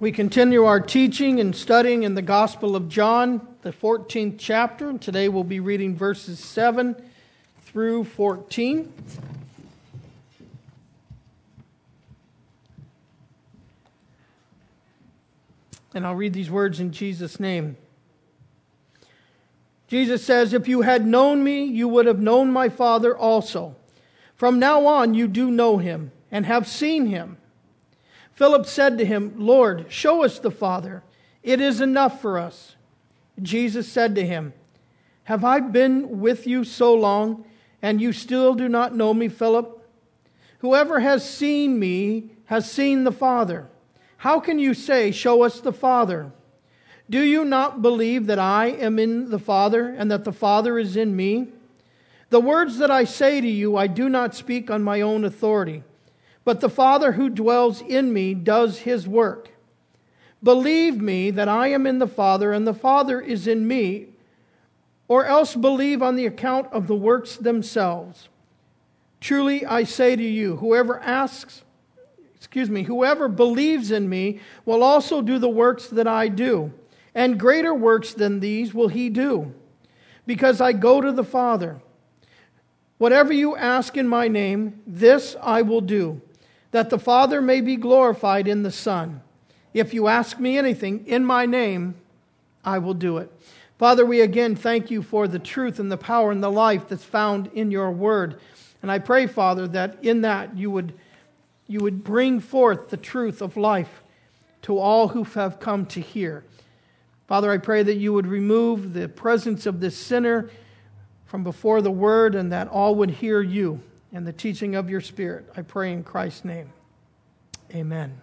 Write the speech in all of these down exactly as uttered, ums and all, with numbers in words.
We continue our teaching and studying in the Gospel of John, the fourteenth chapter, and today we'll be reading verses seven through fourteen. And I'll read these words in Jesus' name. Jesus says, "If you had known me, you would have known my Father also. From now on you do know him and have seen him." Philip said to him, "Lord, show us the Father. It is enough for us." Jesus said to him, "Have I been with you so long, and you still do not know me, Philip? Whoever has seen me has seen the Father. How can you say, 'Show us the Father'? Do you not believe that I am in the Father, and that the Father is in me? The words that I say to you, I do not speak on my own authority, but the Father who dwells in me does his work. Believe me that I am in the Father and the Father is in me, or else believe on the account of the works themselves. Truly I say to you, whoever asks, excuse me, whoever believes in me will also do the works that I do, and greater works than these will he do, because I go to the Father. Whatever you ask in my name, this I will do, that the Father may be glorified in the Son. If you ask me anything in my name, I will do it." Father, we again thank you for the truth and the power and the life that's found in your word. And I pray, Father, that in that you would, you would bring forth the truth of life to all who have come to hear. Father, I pray that you would remove the presence of this sinner from before the word, and that all would hear you and the teaching of your Spirit. I pray in Christ's name. Amen.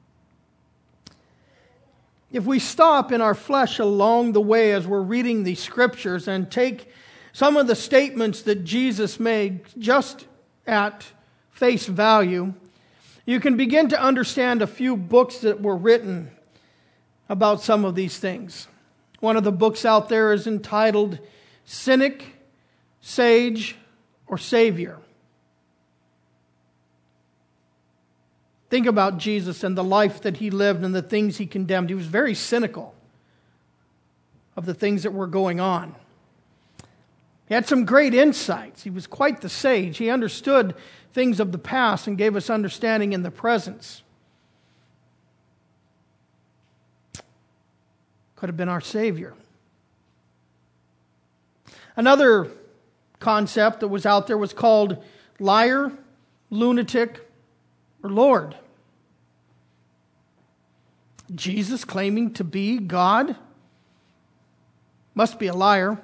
If we stop in our flesh along the way as we're reading these scriptures and take some of the statements that Jesus made just at face value, you can begin to understand a few books that were written about some of these things. One of the books out there is entitled Cynic, Sage, or Savior. Think about Jesus and the life that he lived and the things he condemned. He was very cynical of the things that were going on. He had some great insights. He was quite the sage. He understood things of the past and gave us understanding in the present. Could have been our Savior. Another concept that was out there was called liar, lunatic, or Lord. Jesus claiming to be God must be a liar,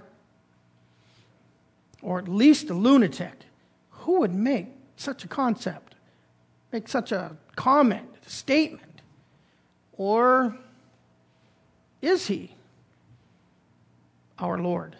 or at least a lunatic. Who would make such a concept, make such a comment, a statement? Or is he our Lord?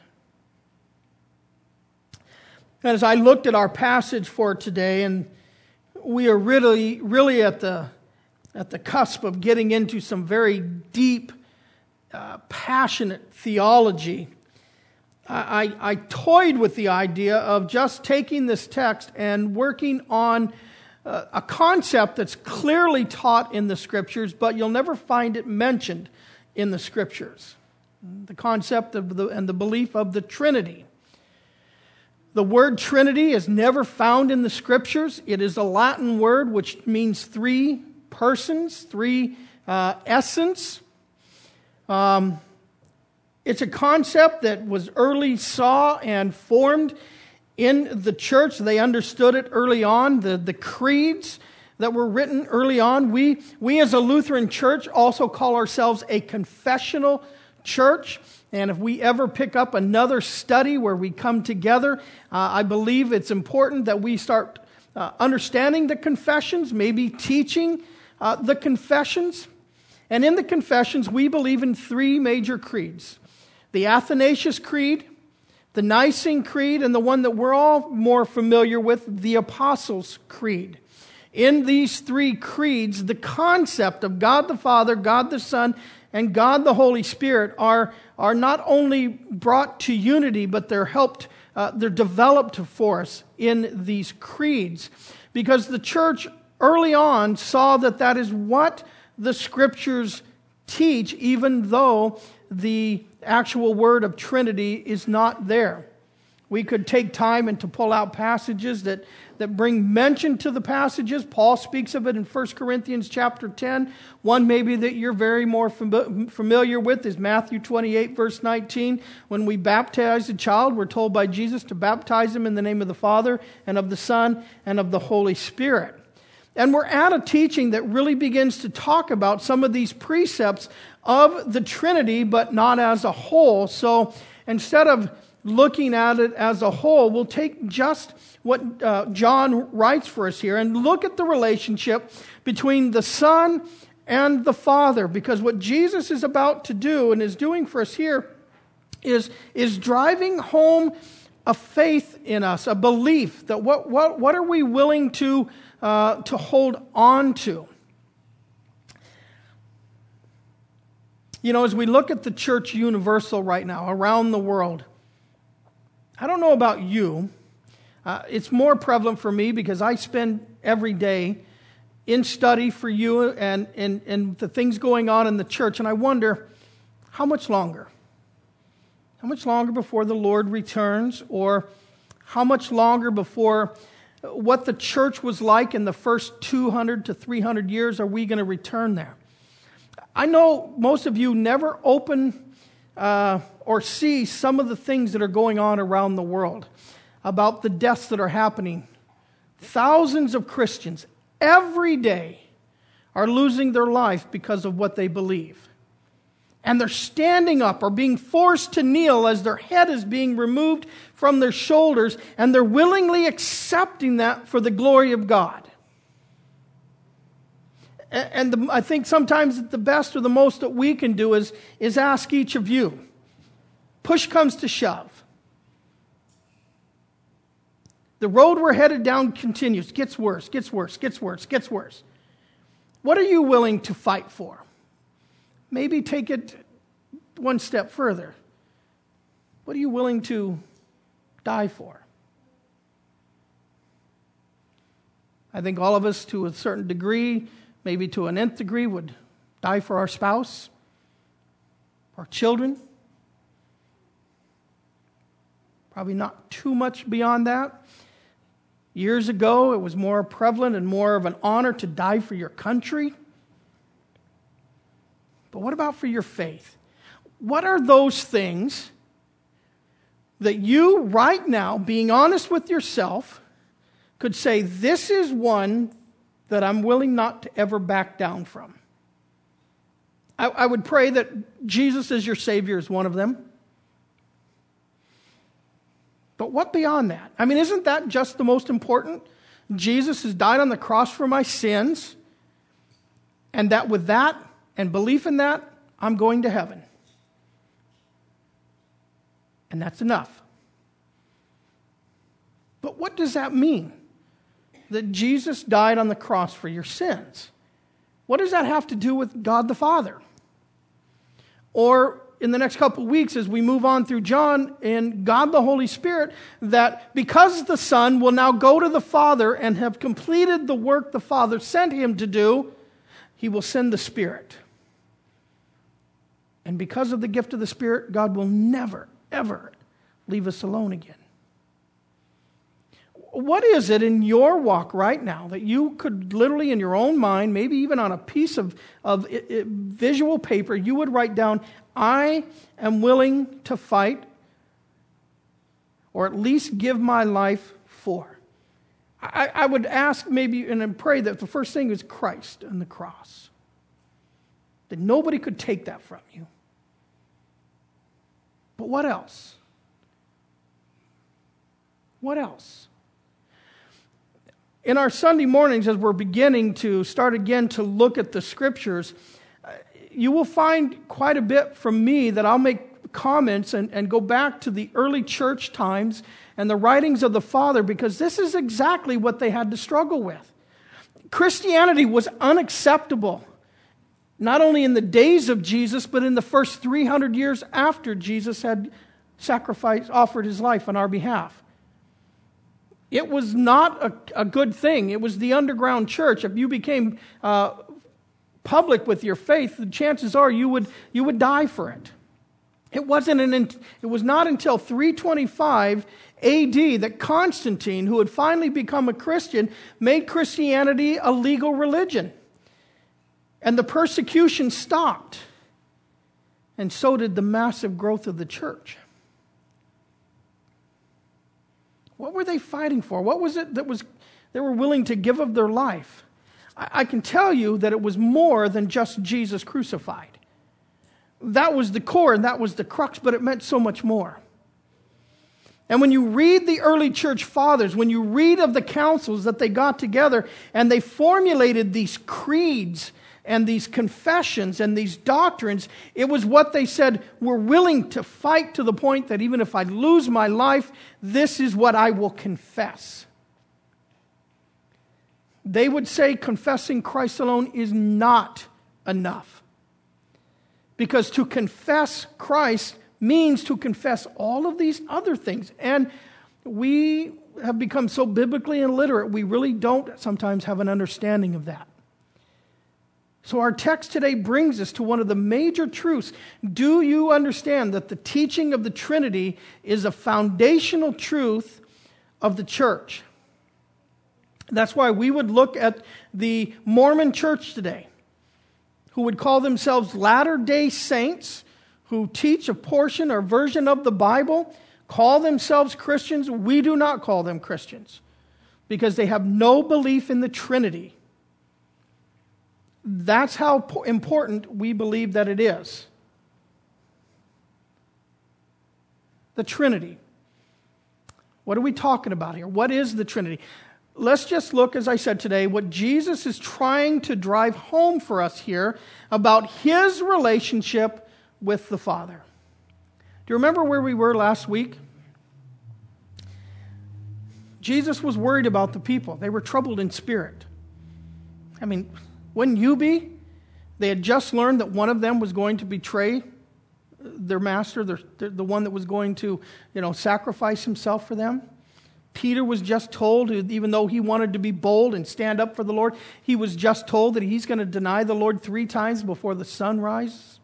And as I looked at our passage for today, and we are really, really at the at the cusp of getting into some very deep, uh, passionate theology. I, I, I toyed with the idea of just taking this text and working on uh, a concept that's clearly taught in the Scriptures, but you'll never find it mentioned in the Scriptures. The concept of the and the belief of the Trinity. The word Trinity is never found in the Scriptures. It is a Latin word which means three persons, three uh, essence. Um, it's a concept that was early saw and formed in the church. They understood it early on. The, the creeds that were written early on. We, we as a Lutheran church also call ourselves a confessional church. And if we ever pick up another study where we come together, uh, I believe it's important that we start uh, understanding the confessions, maybe teaching uh, the confessions. And in the confessions, we believe in three major creeds. The Athanasius Creed, the Nicene Creed, and the one that we're all more familiar with, the Apostles' Creed. In these three creeds, the concept of God the Father, God the Son, and God the Holy Spirit are, are not only brought to unity, but they're helped, uh, they're developed for us in these creeds. Because the church early on saw that that is what the Scriptures teach, even though the actual word of Trinity is not there. We could take time and to pull out passages that, that bring mention to the passages. Paul speaks of it in First Corinthians chapter ten. One maybe that you're very more fam- familiar with is Matthew twenty-eight, verse nineteen. When we baptize a child, we're told by Jesus to baptize him in the name of the Father and of the Son and of the Holy Spirit. And we're at a teaching that really begins to talk about some of these precepts of the Trinity, but not as a whole. So instead of looking at it as a whole, we'll take just what uh, John writes for us here and look at the relationship between the Son and the Father. Because what Jesus is about to do and is doing for us here is, is driving home a faith in us, a belief that what, what, what are we willing to, uh, to hold on to? You know, as we look at the church universal right now around the world, I don't know about you. Uh, it's more prevalent for me because I spend every day in study for you and, and, and the things going on in the church. And I wonder, how much longer? How much longer before the Lord returns? Or how much longer before what the church was like in the first two hundred to three hundred years are we going to return there? I know most of you never open uh, or see some of the things that are going on around the world about the deaths that are happening. Thousands of Christians every day are losing their life because of what they believe. And they're standing up or being forced to kneel as their head is being removed from their shoulders, and they're willingly accepting that for the glory of God. And the, I think sometimes the best or the most that we can do is, is ask each of you, push comes to shove. The road we're headed down continues, gets worse, gets worse, gets worse, gets worse. What are you willing to fight for? Maybe take it one step further. What are you willing to die for? I think all of us, to a certain degree, maybe to an nth degree, would die for our spouse, our children. Probably not too much beyond that. Years ago, it was more prevalent and more of an honor to die for your country. But what about for your faith? What are those things that you, right now, being honest with yourself, could say, this is one that I'm willing not to ever back down from? I, I would pray that Jesus as your Savior is one of them. But what beyond that? I mean, isn't that just the most important? Jesus has died on the cross for my sins, and that with that and belief in that, I'm going to heaven. And that's enough. But what does that mean? That Jesus died on the cross for your sins. What does that have to do with God the Father? Or in the next couple of weeks, as we move on through John and God the Holy Spirit, that because the Son will now go to the Father and have completed the work the Father sent him to do, he will send the Spirit. And because of the gift of the Spirit, God will never, ever leave us alone again. What is it in your walk right now that you could literally in your own mind, maybe even on a piece of, of it, it, visual paper, you would write down, I am willing to fight or at least give my life for? I, I would ask maybe and pray that the first thing is Christ and the cross. That nobody could take that from you. But what else? What else? In our Sunday mornings, as we're beginning to start again to look at the Scriptures, you will find quite a bit from me that I'll make comments and, and go back to the early church times and the writings of the Father, because this is exactly what they had to struggle with. Christianity was unacceptable, not only in the days of Jesus, but in the first three hundred years after Jesus had sacrificed, offered his life on our behalf. It was not a, a good thing. It was the underground church. If you became uh, public with your faith, the chances are you would you would die for it. It wasn't an it was not until three twenty-five A D that Constantine, who had finally become a Christian, made Christianity a legal religion. And the persecution stopped. And so did the massive growth of the church. What were they fighting for? What was it that was they were willing to give of their life? I, I can tell you that it was more than just Jesus crucified. That was the core and that was the crux, but it meant so much more. And when you read the early church fathers, when you read of the councils that they got together and they formulated these creeds and these confessions and these doctrines, it was what they said, we're willing to fight to the point that even if I lose my life, this is what I will confess. They would say confessing Christ alone is not enough. Because to confess Christ means to confess all of these other things. And we have become so biblically illiterate, we really don't sometimes have an understanding of that. So our text today brings us to one of the major truths. Do you understand that the teaching of the Trinity is a foundational truth of the church? That's why we would look at the Mormon church today, who would call themselves Latter-day Saints, who teach a portion or version of the Bible, call themselves Christians. We do not call them Christians because they have no belief in the Trinity. That's how important we believe that it is. The Trinity. What are we talking about here? What is the Trinity? Let's just look, as I said today, what Jesus is trying to drive home for us here about His relationship with the Father. Do you remember where we were last week? Jesus was worried about the people. They were troubled in spirit. I mean, wouldn't you be? They had just learned that one of them was going to betray their master, their, the one that was going to, you know, sacrifice himself for them. Peter was just told, even though he wanted to be bold and stand up for the Lord, he was just told that he's going to deny the Lord three times before the sun rises.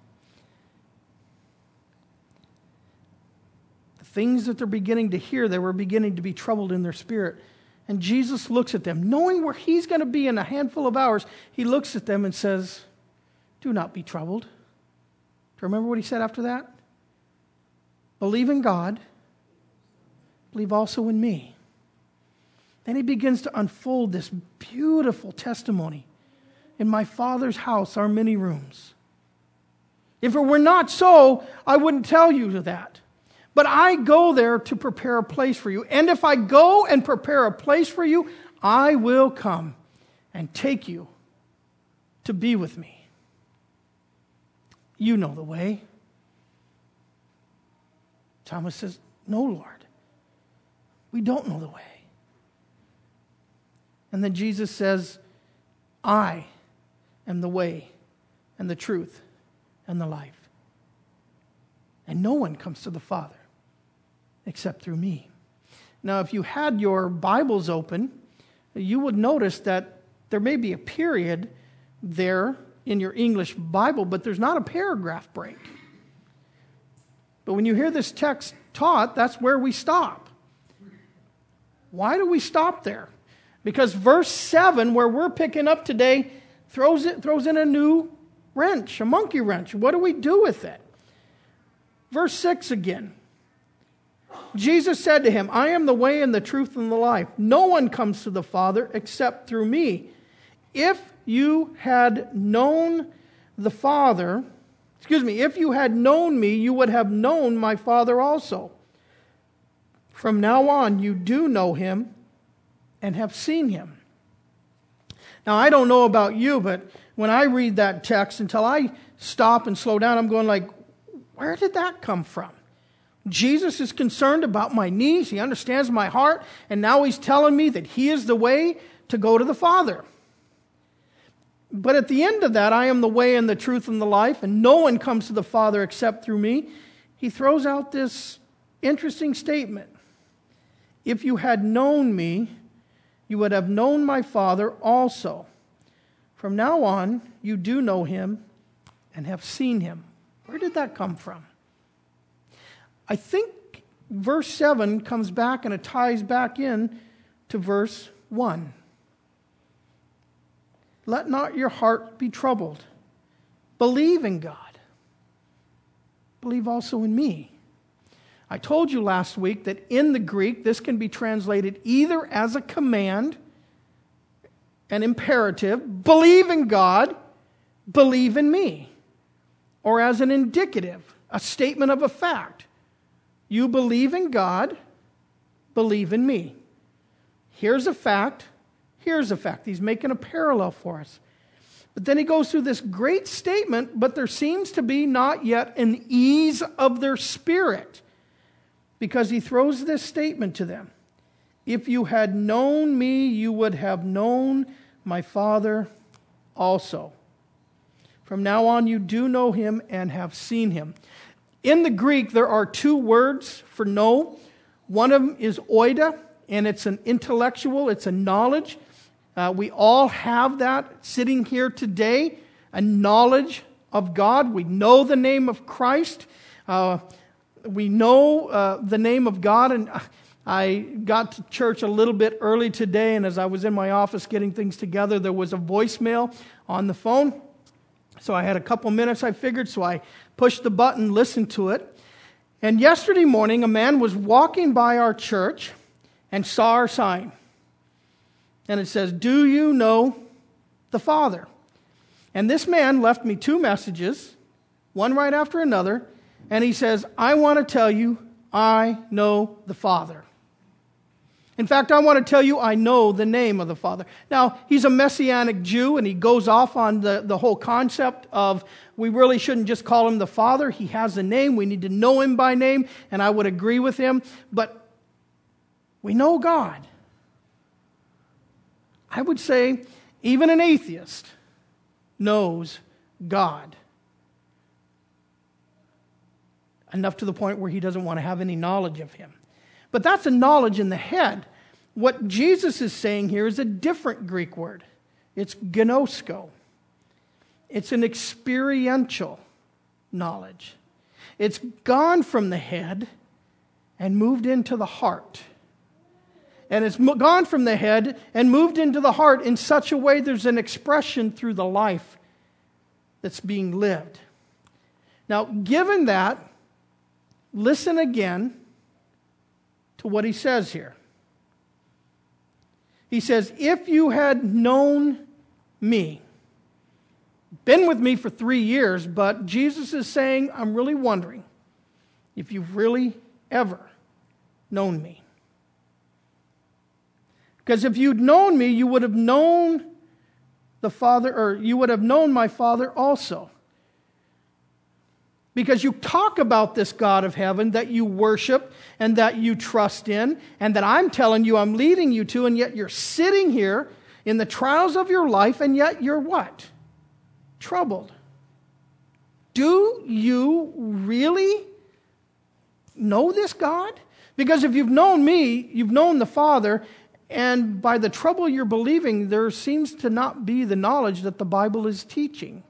The things that they're beginning to hear, they were beginning to be troubled in their spirit. And Jesus looks at them, knowing where He's going to be in a handful of hours. He looks at them and says, do not be troubled. Do you remember what He said after that? Believe in God. Believe also in me. Then He begins to unfold this beautiful testimony. In my Father's house are many rooms. If it were not so, I wouldn't tell you that. But I go there to prepare a place for you. And if I go and prepare a place for you, I will come and take you to be with me. You know the way. Thomas says, no, Lord. We don't know the way. And then Jesus says, I am the way and the truth and the life. And no one comes to the Father except through me. Now, if you had your Bibles open, you would notice that there may be a period there in your English Bible, but there's not a paragraph break. But when you hear this text taught, that's where we stop. Why do we stop there? Because verse seven, where we're picking up today, throws it throws in a new wrench, a monkey wrench. What do we do with it? Verse six again. Jesus said to him, I am the way and the truth and the life. No one comes to the Father except through me. If you had known the Father, excuse me, if you had known me, you would have known my Father also. From now on, you do know him and have seen him. Now, I don't know about you, but when I read that text, until I stop and slow down, I'm going like, where did that come from? Jesus is concerned about my needs. He understands my heart. And now he's telling me that he is the way to go to the Father. But at the end of that, I am the way and the truth and the life, and no one comes to the Father except through me. He throws out this interesting statement. If you had known me, you would have known my Father also. From now on, you do know him and have seen him. Where did that come from? I think verse seven comes back and it ties back in to verse one. Let not your heart be troubled. Believe in God. Believe also in me. I told you last week that in the Greek, this can be translated either as a command, an imperative, believe in God, believe in me, or as an indicative, a statement of a fact. You believe in God, believe in me. Here's a fact, here's a fact. He's making a parallel for us. But then he goes through this great statement, but there seems to be not yet an ease of their spirit, because he throws this statement to them. If you had known me, you would have known my Father also. From now on, you do know him and have seen him. In the Greek, there are two words for know. One of them is oida, and it's an intellectual, it's a knowledge. Uh, we all have that sitting here today, a knowledge of God. We know the name of Christ. Uh, we know uh, the name of God. And I got to church a little bit early today, and as I was in my office getting things together, there was a voicemail on the phone. So I had a couple minutes, I figured, so I pushed the button, listened to it. And yesterday morning, a man was walking by our church and saw our sign. And it says, do you know the Father? And this man left me two messages, one right after another, and he says, I want to tell you, I know the Father. In fact, I want to tell you, I know the name of the Father. Now, he's a Messianic Jew, and he goes off on the, the whole concept of we really shouldn't just call him the Father. He has a name. We need to know him by name, and I would agree with him. But we know God. I would say even an atheist knows God. Enough to the point where he doesn't want to have any knowledge of him. But that's a knowledge in the head. What Jesus is saying here is a different Greek word. It's gnosko. It's an experiential knowledge. It's gone from the head and moved into the heart. And it's gone from the head and moved into the heart in such a way there's an expression through the life that's being lived. Now, given that, listen again to what he says here. He says, if you had known me, been with me for three years, but Jesus is saying, I'm really wondering if you've really ever known me. Because if you'd known me, you would have known the Father, or you would have known my Father also. Because you talk about this God of heaven that you worship and that you trust in, and that I'm telling you I'm leading you to, and yet you're sitting here in the trials of your life, and yet you're what? Troubled. Do you really know this God? Because if you've known me, you've known the Father, and by the trouble you're believing, there seems to not be the knowledge that the Bible is teaching.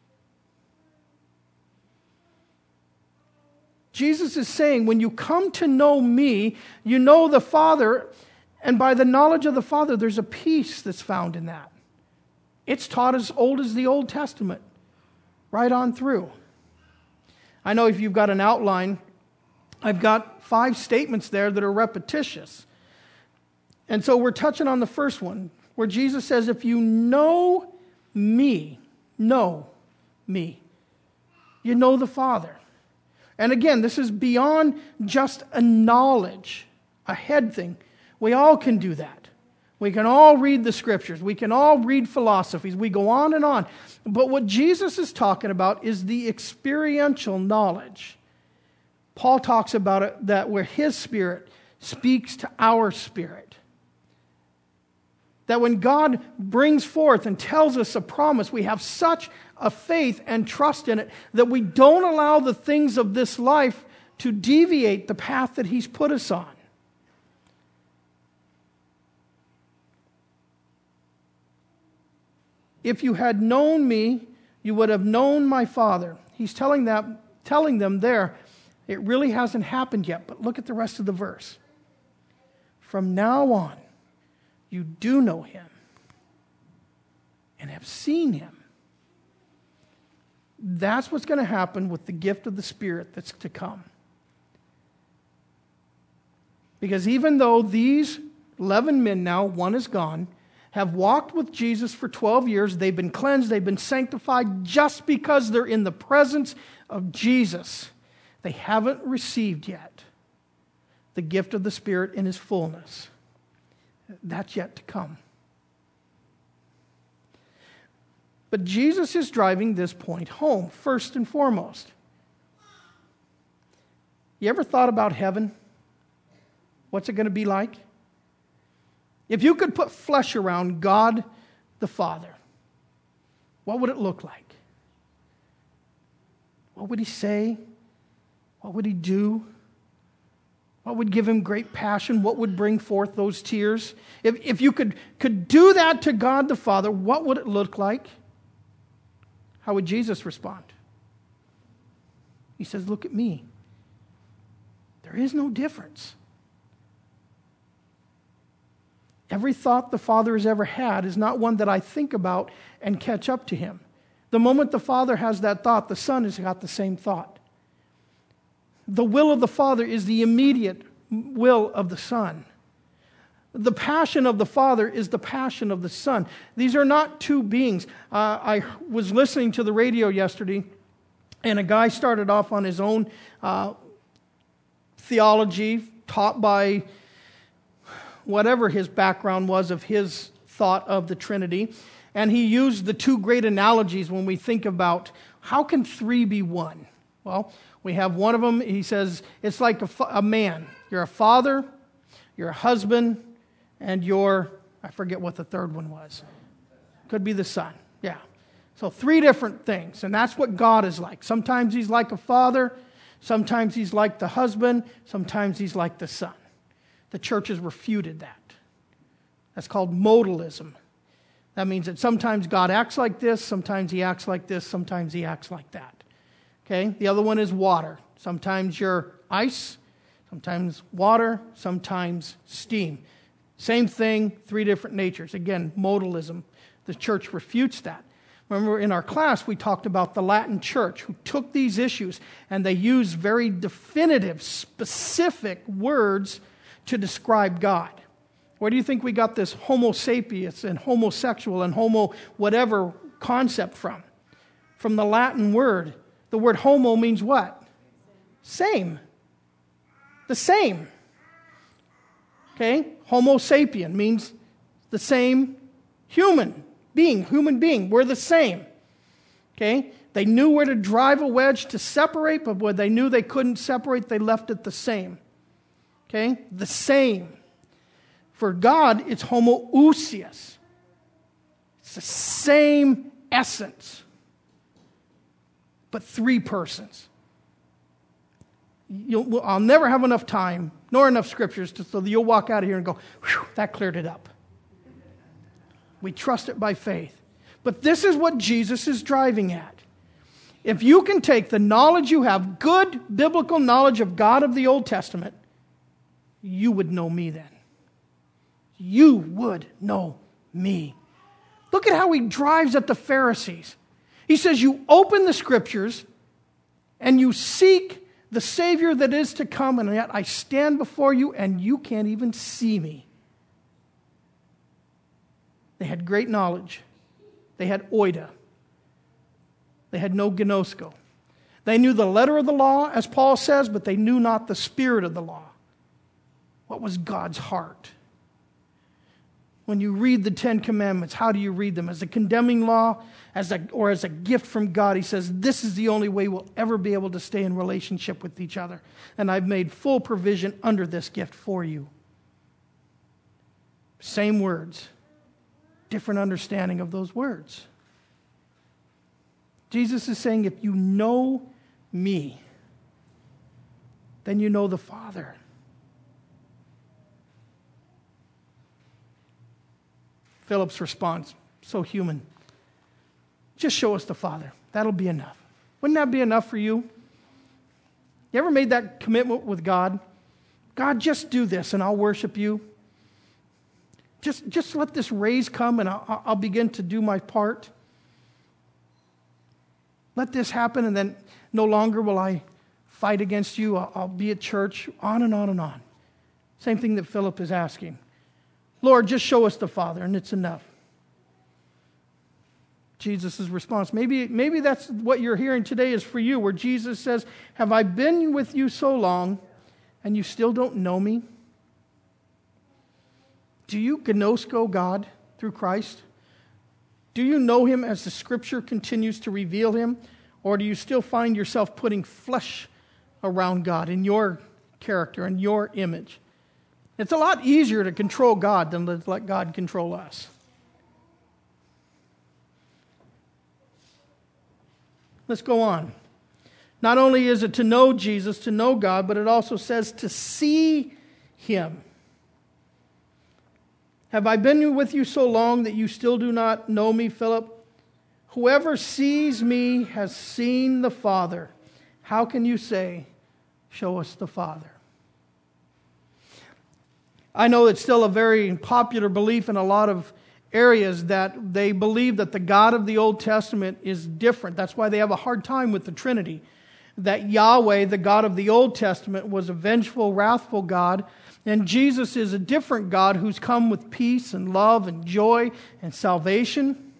Jesus is saying, when you come to know me, you know the Father, and by the knowledge of the Father, there's a peace that's found in that. It's taught as old as the Old Testament, right on through. I know if you've got an outline, I've got five statements there that are repetitious. And so we're touching on the first one, where Jesus says, if you know me, know me, you know the Father. And again, this is beyond just a knowledge, a head thing. We all can do that. We can all read the scriptures. We can all read philosophies. We go on and on. But what Jesus is talking about is the experiential knowledge. Paul talks about it that where his Spirit speaks to our spirit. That when God brings forth and tells us a promise, we have such a faith and trust in it that we don't allow the things of this life to deviate the path that He's put us on. If you had known me, you would have known my Father. He's telling them, telling them there, it really hasn't happened yet, but look at the rest of the verse. From now on, you do know him and have seen him. That's what's going to happen with the gift of the Spirit that's to come. Because even though these eleven men now, one is gone, have walked with Jesus for twelve years, they've been cleansed, they've been sanctified just because they're in the presence of Jesus. They haven't received yet the gift of the Spirit in his fullness. That's yet to come. But Jesus is driving this point home, first and foremost. You ever thought about heaven? What's it going to be like? If you could put flesh around God the Father, what would it look like? What would he say? What would he do? What would give him great passion? What would bring forth those tears? If, if you could, could do that to God the Father, what would it look like? How would Jesus respond? He says, look at me. There is no difference. Every thought the Father has ever had is not one that I think about and catch up to him. The moment the Father has that thought, the Son has got the same thought. The will of the Father is the immediate will of the Son. The passion of the Father is the passion of the Son. These are not two beings. Uh, I was listening to the radio yesterday, and a guy started off on his own uh, theology taught by whatever his background was of his thought of the Trinity. And he used the two great analogies when we think about how can three be one? Well, we have one of them, he says, it's like a, a man. You're a father, you're a husband, and you're, I forget what the third one was. Could be the son, yeah. So three different things, and that's what God is like. Sometimes he's like a father, sometimes he's like the husband, sometimes he's like the son. The church has refuted that. That's called modalism. That means that sometimes God acts like this, sometimes he acts like this, sometimes he acts like that. Okay? The other one is water. Sometimes you're ice, sometimes water, sometimes steam. Same thing, three different natures. Again, modalism. The church refutes that. Remember in our class we talked about the Latin church who took these issues and they used very definitive, specific words to describe God. Where do you think we got this homo sapiens and homosexual and homo whatever concept from? From the Latin word. The word homo means what? Same. The same. Okay? Homo sapien means the same human being, human being. We're the same. Okay? They knew where to drive a wedge to separate, but when they knew they couldn't separate, they left it the same. Okay? The same. For God, it's homoousios. It's the same essence, but three persons. You'll, I'll never have enough time, nor enough scriptures, to, so that you'll walk out of here and go, whew, that cleared it up. We trust it by faith. But this is what Jesus is driving at. If you can take the knowledge you have, good biblical knowledge of God of the Old Testament, you would know me then. You would know me. Look at how he drives at the Pharisees. He says, you open the scriptures and you seek the Savior that is to come, and yet I stand before you and you can't even see me. They had great knowledge. They had oida. They had no gnosko. They knew the letter of the law, as Paul says, but they knew not the spirit of the law. What was God's heart? When you read the Ten Commandments, how do you read them? As a condemning law, as a, or as a gift from God? He says, this is the only way we'll ever be able to stay in relationship with each other. And I've made full provision under this gift for you. Same words, different understanding of those words. Jesus is saying, if you know me, then you know the Father. Philip's response, so human. Just show us the Father. That'll be enough. Wouldn't that be enough for you? You ever made that commitment with God? God, just do this and I'll worship you. Just, just let this raise come and I'll, I'll begin to do my part. Let this happen and then no longer will I fight against you. I'll, I'll be at church, on and on and on. Same thing that Philip is asking. Lord, just show us the Father and it's enough. Jesus' response, maybe, maybe that's what you're hearing today is for you, where Jesus says, have I been with you so long and you still don't know me? Do you gnosko God through Christ? Do you know him as the Scripture continues to reveal him? Or do you still find yourself putting flesh around God in your character and your image? It's a lot easier to control God than to let God control us. Let's go on. Not only is it to know Jesus, to know God, but it also says to see him. Have I been with you so long that you still do not know me, Philip? Whoever sees me has seen the Father. How can you say, show us the Father? I know it's still a very popular belief in a lot of areas that they believe that the God of the Old Testament is different. That's why they have a hard time with the Trinity. That Yahweh, the God of the Old Testament, was a vengeful, wrathful God, and Jesus is a different God who's come with peace and love and joy and salvation.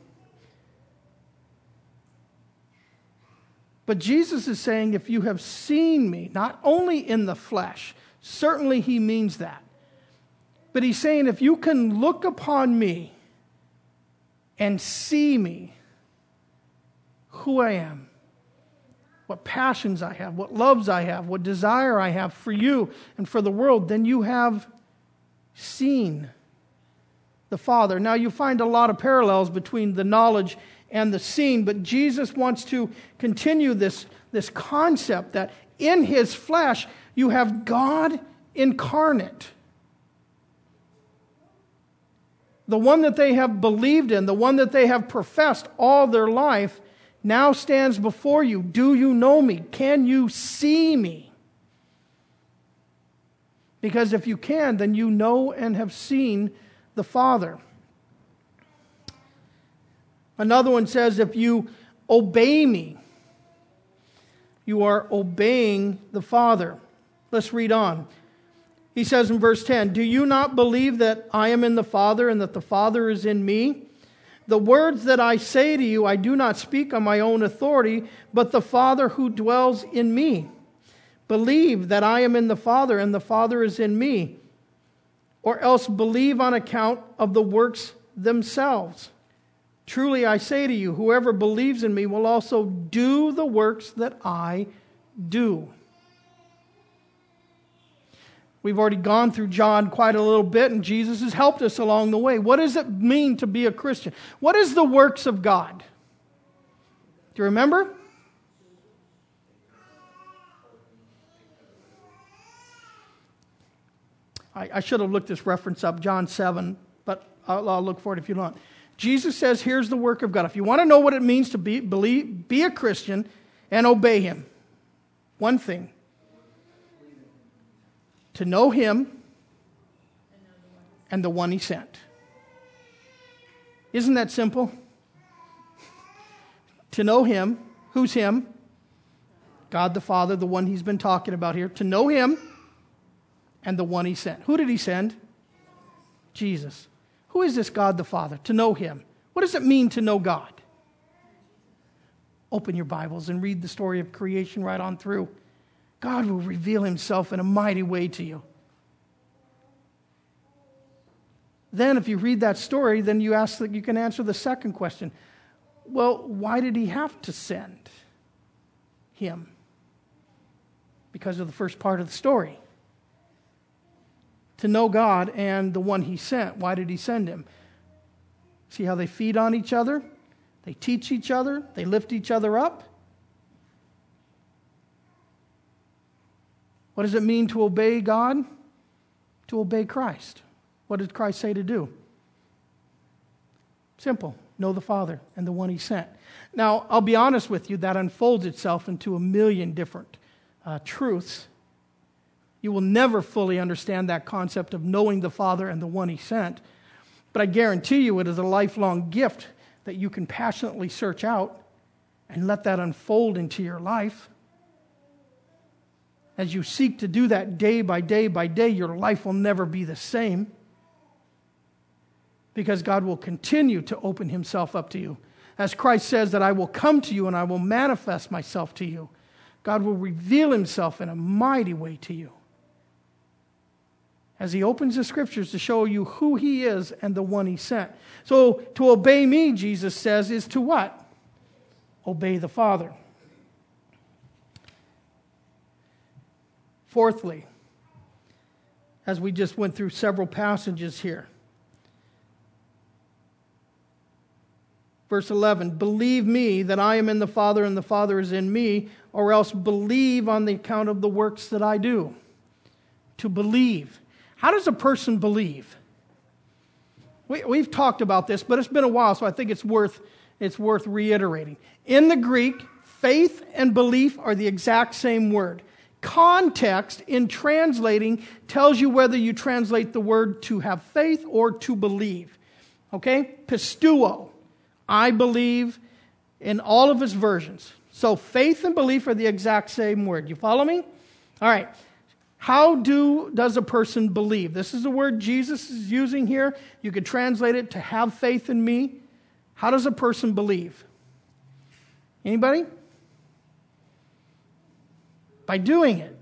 But Jesus is saying, if you have seen me, not only in the flesh, certainly he means that, but he's saying, if you can look upon me and see me, who I am, what passions I have, what loves I have, what desire I have for you and for the world, then you have seen the Father. Now you find a lot of parallels between the knowledge and the seeing, but Jesus wants to continue this, this concept that in his flesh you have God incarnate. The one that they have believed in, the one that they have professed all their life, now stands before you. Do you know me? Can you see me? Because if you can, then you know and have seen the Father. Another one says, if you obey me, you are obeying the Father. Let's read on. He says in verse ten, do you not believe that I am in the Father and that the Father is in me? The words that I say to you, I do not speak on my own authority, but the Father who dwells in me. Believe that I am in the Father and the Father is in me, or else believe on account of the works themselves. Truly I say to you, whoever believes in me will also do the works that I do. We've already gone through John quite a little bit, and Jesus has helped us along the way. What does it mean to be a Christian? What is the works of God? Do you remember? I, I should have looked this reference up, John seven, but I'll, I'll look for it if you want. Jesus says, here's the work of God. If you want to know what it means to be, believe, be a Christian and obey him, one thing. To know him and the one he sent. Isn't that simple? To know him. Who's him? God the Father, the one he's been talking about here. To know him and the one he sent. Who did he send? Jesus. Who is this God the Father? To know him. What does it mean to know God? Open your Bibles and read the story of creation right on through. God will reveal himself in a mighty way to you. Then if you read that story, then you ask that you can answer the second question. Well, why did he have to send him? Because of the first part of the story. To know God and the one he sent. Why did he send him? See how they feed on each other? They teach each other. They lift each other up. What does it mean to obey God? To obey Christ. What did Christ say to do? Simple. know the Father and the one he sent. Now, I'll be honest with you, that unfolds itself into a million different uh, truths. You will never fully understand that concept of knowing the Father and the one he sent. But I guarantee you it is a lifelong gift that you can passionately search out and let that unfold into your life. As you seek to do that day by day by day, your life will never be the same, because God will continue to open himself up to you. As Christ says that I will come to you and I will manifest myself to you. God will reveal himself in a mighty way to you, as he opens the scriptures to show you who he is and the one he sent. So to obey me, Jesus says, is to what? Obey the Father. Fourthly, as we just went through several passages here, verse eleven, believe me that I am in the Father and the Father is in me, or else believe on the account of the works that I do. To believe. How does a person believe? We, we've talked about this, but it's been a while, so I think it's worth, it's worth reiterating. In the Greek, faith and belief are the exact same word. Context in translating tells you whether you translate the word to have faith or to believe. Okay? Pisteuo. I believe in all of its versions. So faith and belief are the exact same word. You follow me? All right. How do does a person believe? This is the word Jesus is using here. You could translate it to have faith in me. How does a person believe? Anybody? By doing it.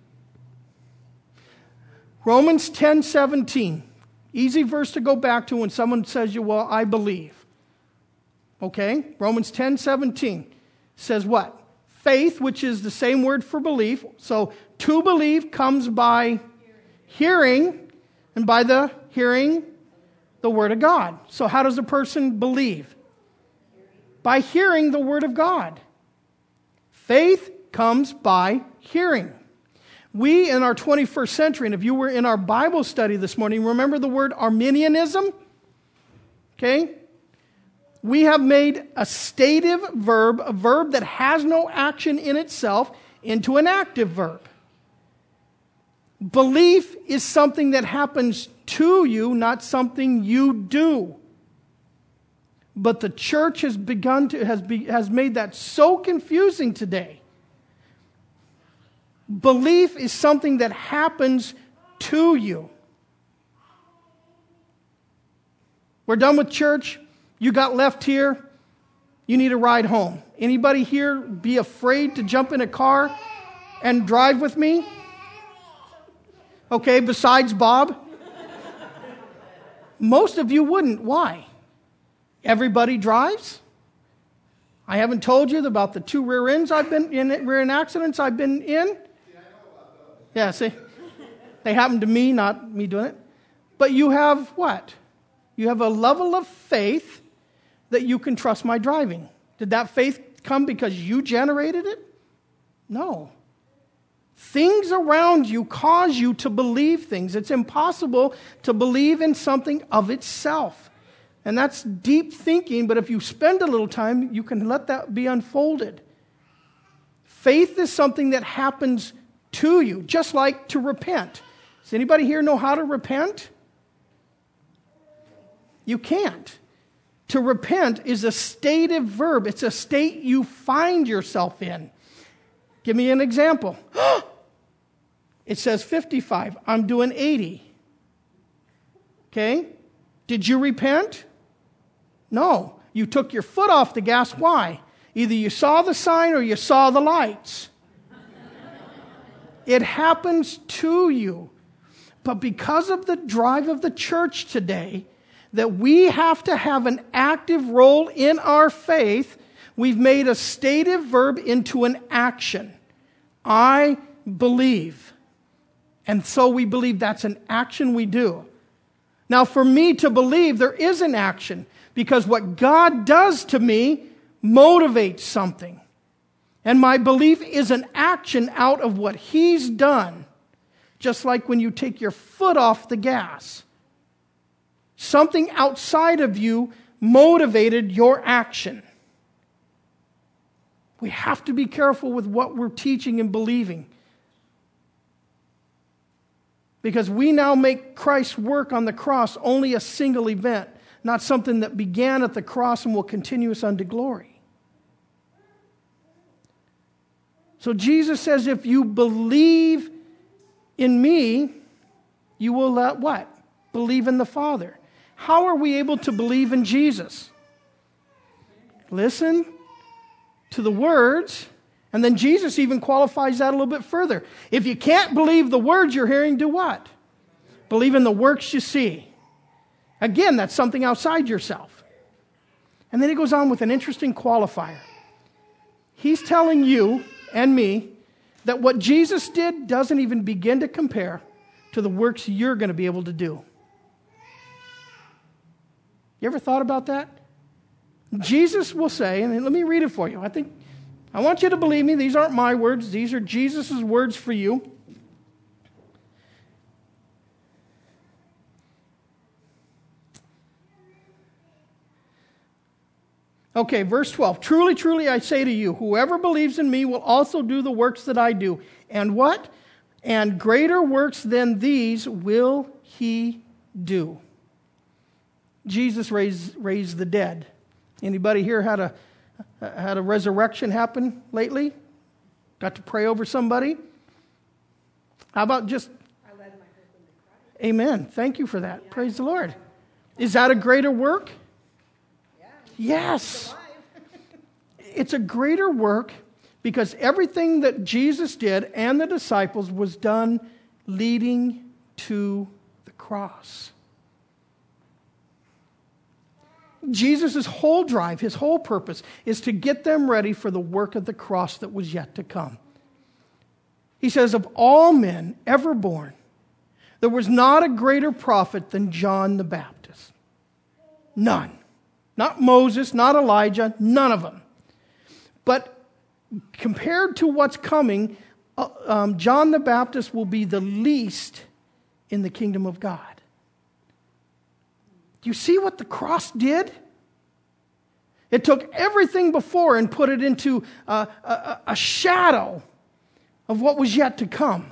Romans ten seventeen. Easy verse to go back to when someone says you, well, I believe. Okay? Romans ten seventeen says what? Faith, which is the same word for belief. So to believe comes by hearing, and by the hearing, the word of God. So how does a person believe? By hearing the word of God. Faith comes by hearing. We in our twenty-first century, and if you were in our Bible study this morning, remember the word Arminianism? Okay? We have made a stative verb, a verb that has no action in itself, into an active verb. Belief is something that happens to you, not something you do. But the church has begun to, has, be, has made that so confusing today. Belief is something that happens to you. We're done with church. You got left here. You need a ride home. Anybody here be afraid to jump in a car and drive with me? Okay, besides Bob? Most of you wouldn't. Why? Everybody drives? I haven't told you about the two rear ends I've been in, rear end accidents I've been in. Yeah, see? They happen to me, not me doing it. But you have what? You have a level of faith that you can trust my driving. Did that faith come because you generated it? No. Things around you cause you to believe things. It's impossible to believe in something of itself. And that's deep thinking, but if you spend a little time, you can let that be unfolded. Faith is something that happens to you, just like to repent. Does anybody here know how to repent? You can't. To repent is a stative verb. It's a state you find yourself in. Give me an example. It says fifty-five. I'm doing eighty. Okay? Did you repent? No. You took your foot off the gas. Why? Either you saw the sign or you saw the lights. It happens to you. But because of the drive of the church today, that we have to have an active role in our faith, we've made a stative verb into an action. I believe. And so we believe that's an action we do. Now, for me to believe, there is an action, because what God does to me motivates something. And my belief is an action out of what He's done. Just like when you take your foot off the gas. Something outside of you motivated your action. We have to be careful with what we're teaching and believing. Because we now make Christ's work on the cross only a single event, not something that began at the cross and will continue us unto glory. So Jesus says, if you believe in me, you will let what? Believe in the Father. How are we able to believe in Jesus? Listen to the words, and then Jesus even qualifies that a little bit further. If you can't believe the words you're hearing, do what? Believe in the works you see. Again, that's something outside yourself. And then he goes on with an interesting qualifier. He's telling you and me that what Jesus did doesn't even begin to compare to the works you're going to be able to do. You ever thought about that? Jesus will say, and let me read it for you. I think, I want you to believe me. These aren't my words. These are Jesus' words for you. Okay, verse twelve. Truly, truly, I say to you, whoever believes in me will also do the works that I do. And what? And greater works than these will he do. Jesus raised, raised the dead. Anybody here had a had a resurrection happen lately? Got to pray over somebody? How about just... I led my husband to Christ. Amen. Thank you for that. Yeah. Praise the Lord. Is that a greater work? Yeah. Yes. It's a greater work because everything that Jesus did and the disciples was done leading to the cross. Jesus' whole drive, his whole purpose, is to get them ready for the work of the cross that was yet to come. He says, of all men ever born, there was not a greater prophet than John the Baptist. None. Not Moses, not Elijah, none of them. But compared to what's coming, uh, um, John the Baptist will be the least in the kingdom of God. Do you see what the cross did? It took everything before and put it into a, a, a shadow of what was yet to come.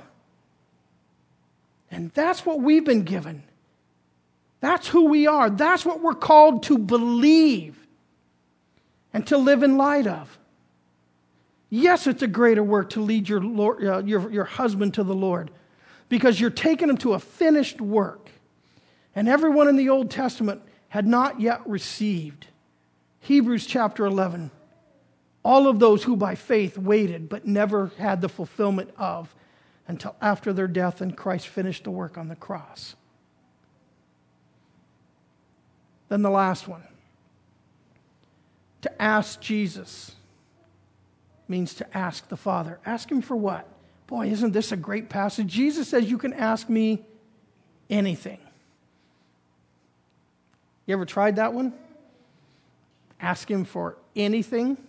And that's what we've been given. That's who we are. That's what we're called to believe and to live in light of. Yes, it's a greater work to lead your, Lord, uh, your, your husband to the Lord because you're taking him to a finished work. And everyone in the Old Testament had not yet received. Hebrews chapter eleven. All of those who by faith waited but never had the fulfillment of until after their death and Christ finished the work on the cross. Then the last one. To ask Jesus means to ask the Father. Ask him for what? Boy, isn't this a great passage? Jesus says you can ask me anything. You ever tried that one? Ask him for anything.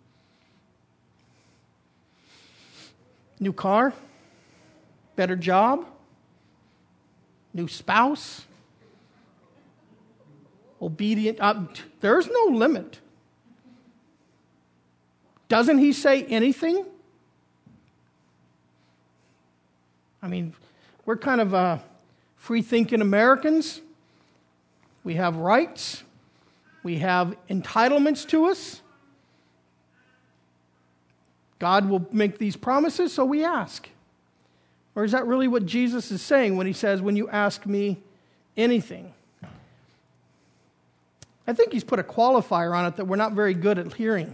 New car? Better job? New spouse? Obedient? Uh, there's no limit. Doesn't he say anything? I mean, we're kind of uh, free-thinking Americans. We have rights. We have entitlements to us. God will make these promises, so we ask. Or is that really what Jesus is saying when he says, when you ask me anything? I think he's put a qualifier on it that we're not very good at hearing.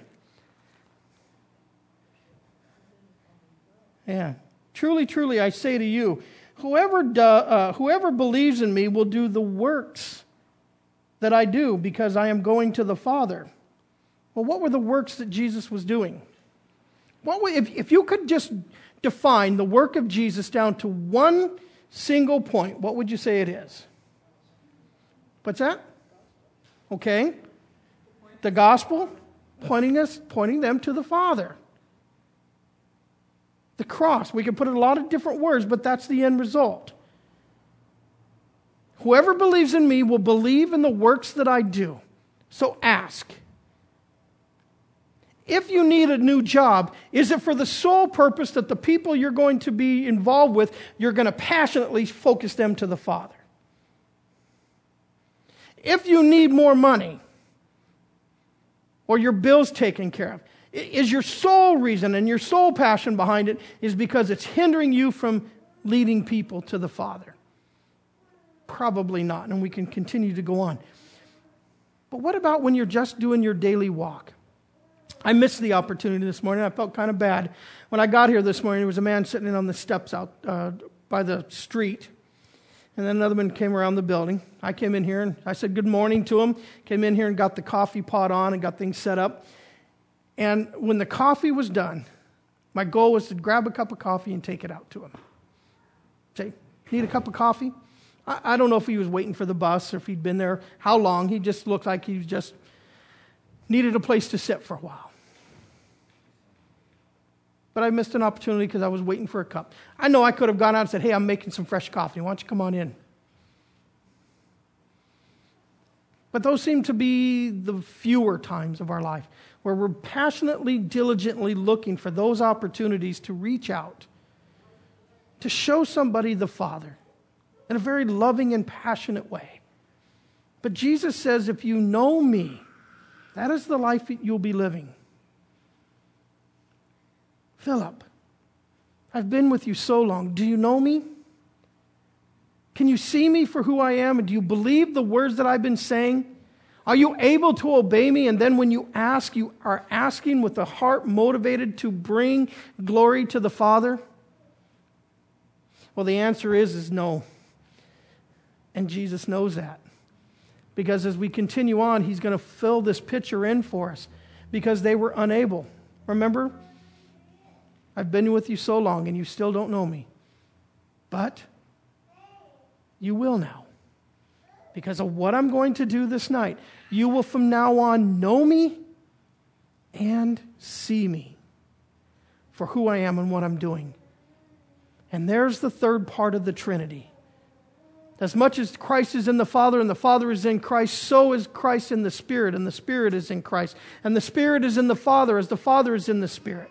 Yeah. Truly, truly, I say to you, whoever do, uh, whoever believes in me will do the works that I do because I am going to the Father. Well, what were the works that Jesus was doing? What were, if, if you could just define the work of Jesus down to one single point, what would you say it is? What's that? Okay. The gospel, pointing us, pointing them to the Father. The cross. We can put it in a lot of different words, but that's the end result. Whoever believes in me will believe in the works that I do. So ask. If you need a new job, is it for the sole purpose that the people you're going to be involved with, you're going to passionately focus them to the Father? If you need more money, or your bills taken care of, is your sole reason and your sole passion behind it is because it's hindering you from leading people to the Father? Probably not, and we can continue to go on. But what about when you're just doing your daily walk? I missed the opportunity this morning. I felt kind of bad. When I got here this morning, there was a man sitting on the steps out uh, by the street. And then another one came around the building. I came in here and I said good morning to him. Came in here and got the coffee pot on and got things set up. And when the coffee was done, my goal was to grab a cup of coffee and take it out to him. Say, need a cup of coffee? I, I don't know if he was waiting for the bus or if he'd been there, how long. He just looked like he just needed a place to sit for a while. But I missed an opportunity because I was waiting for a cup. I know I could have gone out and said, hey, I'm making some fresh coffee. Why don't you come on in? But those seem to be the fewer times of our life where we're passionately, diligently looking for those opportunities to reach out, to show somebody the Father in a very loving and passionate way. But Jesus says, if you know me, that is the life that you'll be living. Philip, I've been with you so long. Do you know me? Can you see me for who I am? And do you believe the words that I've been saying? Are you able to obey me? And then when you ask, you are asking with a heart motivated to bring glory to the Father? Well, the answer is, is no. And Jesus knows that. Because as we continue on, he's going to fill this picture in for us. Because they were unable. Remember? I've been with you so long and you still don't know me. But you will now. Because of what I'm going to do this night, you will from now on know me and see me for who I am and what I'm doing. And there's the third part of the Trinity. As much as Christ is in the Father and the Father is in Christ, so is Christ in the Spirit, and the Spirit is in Christ. And the Spirit is in the Father as the Father is in the Spirit.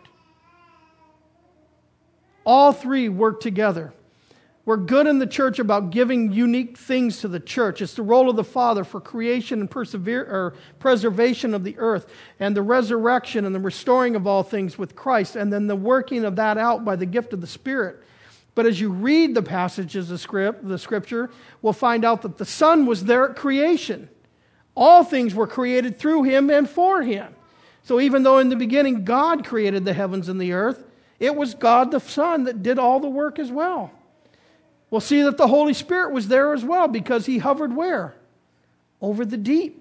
All three work together. We're good in the church about giving unique things to the church. It's the role of the Father for creation and persevere, or preservation of the earth, and the resurrection and the restoring of all things with Christ, and then the working of that out by the gift of the Spirit. But as you read the passages of script, the Scripture, we'll find out that the Son was there at creation. All things were created through Him and for Him. So even though in the beginning God created the heavens and the earth, it was God the Son that did all the work as well. We'll see that the Holy Spirit was there as well because He hovered where? Over the deep.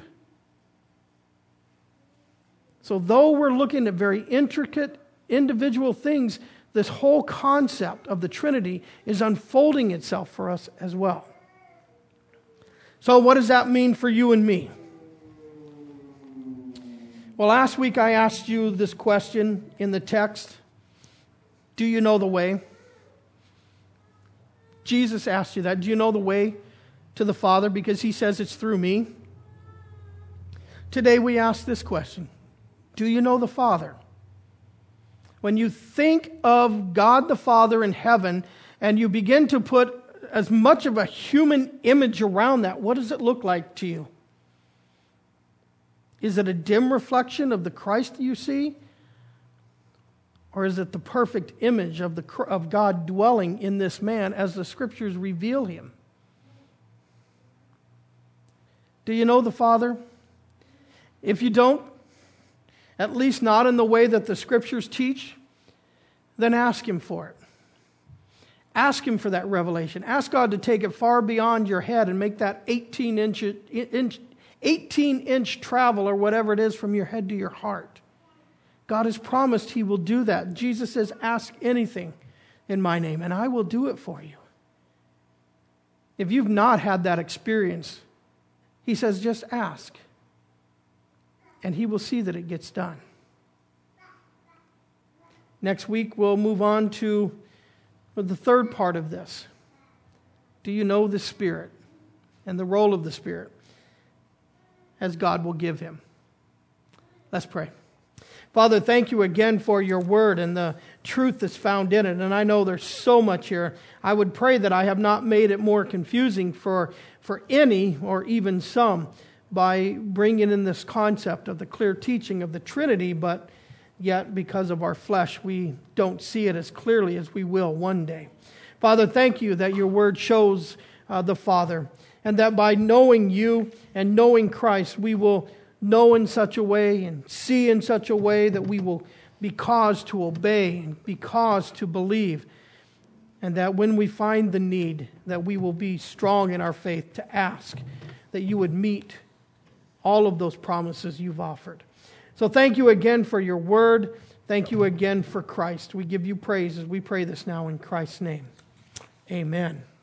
So though we're looking at very intricate individual things, this whole concept of the Trinity is unfolding itself for us as well. So what does that mean for you and me? Well, last week I asked you this question in the text. Do you know the way? Jesus asked you that. Do you know the way to the Father? Because He says it's through me. Today we ask this question. Do you know the Father? When you think of God the Father in heaven and you begin to put as much of a human image around that, what does it look like to you? Is it a dim reflection of the Christ you see? Or is it the perfect image of, the, of God dwelling in this man as the Scriptures reveal Him? Do you know the Father? If you don't, at least not in the way that the Scriptures teach, then ask Him for it. Ask Him for that revelation. Ask God to take it far beyond your head and make that eighteen inch, inch, eighteen inch travel or whatever it is from your head to your heart. God has promised He will do that. Jesus says, ask anything in my name, and I will do it for you. If you've not had that experience, He says, just ask, and He will see that it gets done. Next week, we'll move on to the third part of this. Do you know the Spirit and the role of the Spirit? as God will give him. Let's pray. Father, thank you again for your word and the truth that's found in it. And I know there's so much here. I would pray that I have not made it more confusing for, for any or even some by bringing in this concept of the clear teaching of the Trinity, but yet because of our flesh, we don't see it as clearly as we will one day. Father, thank you that your word shows uh, the Father, and that by knowing you and knowing Christ, we will know in such a way and see in such a way that we will be caused to obey and be caused to believe. And that when we find the need, that we will be strong in our faith to ask that you would meet all of those promises you've offered. So thank you again for your word. Thank you again for Christ. We give you praise as we pray this now in Christ's name. Amen.